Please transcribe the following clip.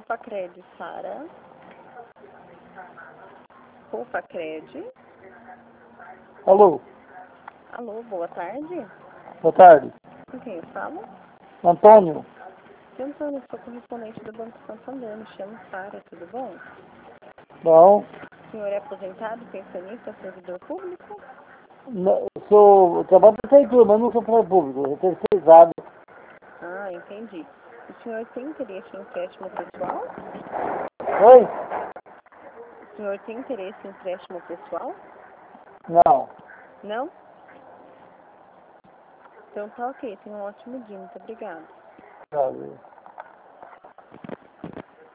Pulfacred, Sara. Pulfacred. Alô, Alô, boa tarde. boa tarde. Com quem eu falo? Antônio, Antônio, sou correspondente do Banco Santander. Me chamo Sara, tudo bom? bom, O senhor é aposentado, pensionista, servidor público? eu trabalho na prefeitura, mas não sou funcionário público, eu sou terceirizado. Ah, entendi. O senhor tem interesse em empréstimo pessoal? Oi? O senhor tem interesse em empréstimo pessoal? Não, Não? Então tá ok, tenha um ótimo dia, muito obrigada. sabe.